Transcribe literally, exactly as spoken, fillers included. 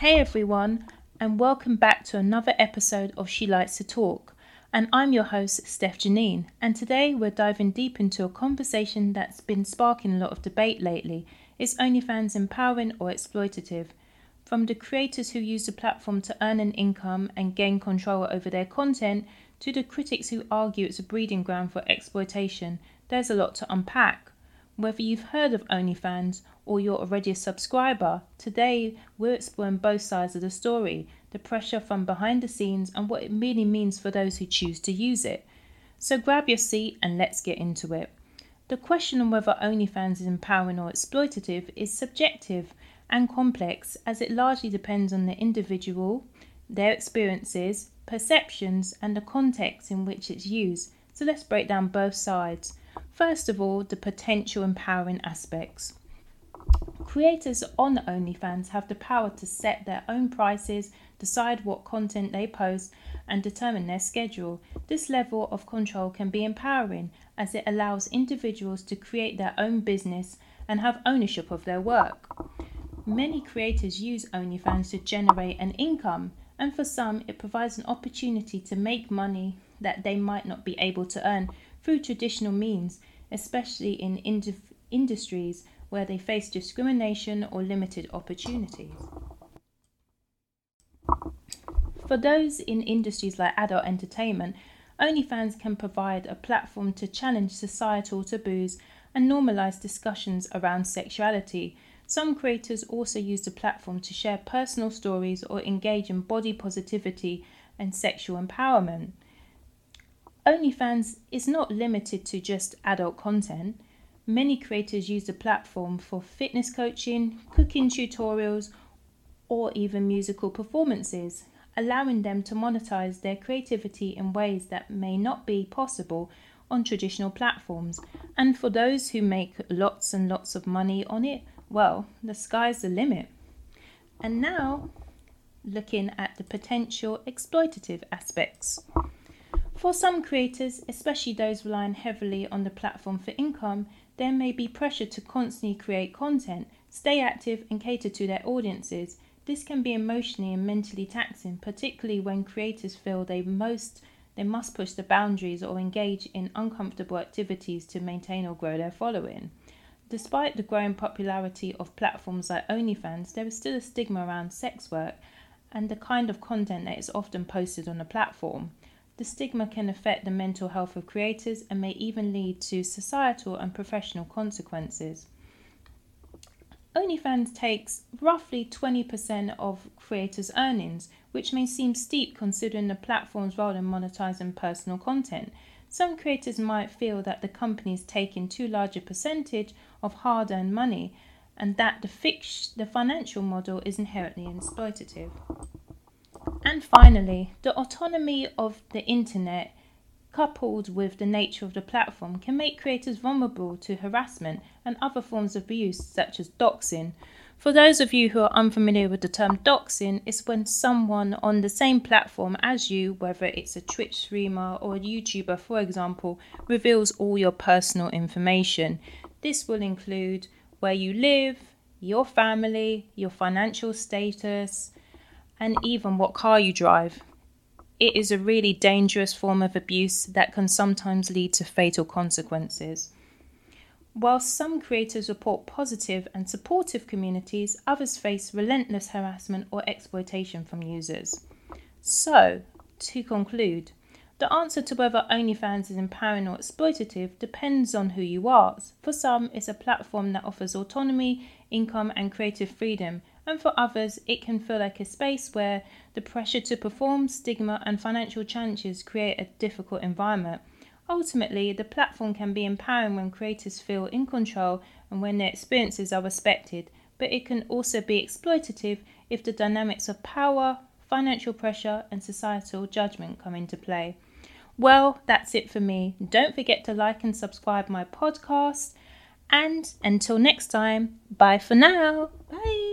Hey everyone, and welcome back to another episode of She Likes to Talk. And I'm your host, Steph Janine, and today we're diving deep into a conversation that's been sparking a lot of debate lately. Is OnlyFans empowering or exploitative? From the creators who use the platform to earn an income and gain control over their content, to the critics who argue it's a breeding ground for exploitation, there's a lot to unpack. Whether you've heard of OnlyFans or you're already a subscriber, today we're exploring both sides of the story, the pressure from behind the scenes and what it really means for those who choose to use it. So grab your seat and let's get into it. The question on whether OnlyFans is empowering or exploitative is subjective and complex, as it largely depends on the individual, their experiences, perceptions and the context in which it's used. So let's break down both sides. First of all, the potential empowering aspects. Creators on OnlyFans have the power to set their own prices, decide what content they post, and determine their schedule. This level of control can be empowering, as it allows individuals to create their own business and have ownership of their work. Many creators use OnlyFans to generate an income, and for some, it provides an opportunity to make money that they might not be able to earn through traditional means, especially in ind- industries where they face discrimination or limited opportunities. For those in industries like adult entertainment, OnlyFans can provide a platform to challenge societal taboos and normalize discussions around sexuality. Some creators also use the platform to share personal stories or engage in body positivity and sexual empowerment. OnlyFans is not limited to just adult content. Many creators use the platform for fitness coaching, cooking tutorials, or even musical performances, allowing them to monetize their creativity in ways that may not be possible on traditional platforms. And for those who make lots and lots of money on it, well, the sky's the limit. And now, looking at the potential exploitative aspects. For some creators, especially those relying heavily on the platform for income, there may be pressure to constantly create content, stay active and cater to their audiences. This can be emotionally and mentally taxing, particularly when creators feel they most they must push the boundaries or engage in uncomfortable activities to maintain or grow their following. Despite the growing popularity of platforms like OnlyFans, there is still a stigma around sex work and the kind of content that is often posted on the platform. The stigma can affect the mental health of creators and may even lead to societal and professional consequences. OnlyFans takes roughly twenty percent of creators' earnings, which may seem steep considering the platform's role in monetizing personal content. Some creators might feel that the company is taking too large a percentage of hard-earned money and that the, fix- the financial model is inherently exploitative. And finally, the autonomy of the internet, coupled with the nature of the platform, can make creators vulnerable to harassment and other forms of abuse, such as doxing. For those of you who are unfamiliar with the term doxing, it's when someone on the same platform as you, whether it's a Twitch streamer or a YouTuber, for example, reveals all your personal information. This will include where you live, your family, your financial status, and even what car you drive. It is a really dangerous form of abuse that can sometimes lead to fatal consequences. While some creators report positive and supportive communities, others face relentless harassment or exploitation from users. So, to conclude, the answer to whether OnlyFans is empowering or exploitative depends on who you ask. For some, it's a platform that offers autonomy, income, and creative freedom, and for others, it can feel like a space where the pressure to perform, stigma, and financial challenges create a difficult environment. Ultimately, the platform can be empowering when creators feel in control and when their experiences are respected, but it can also be exploitative if the dynamics of power, financial pressure, and societal judgment come into play. Well, that's it for me. Don't forget to like and subscribe my podcast. And until next time, bye for now. Bye.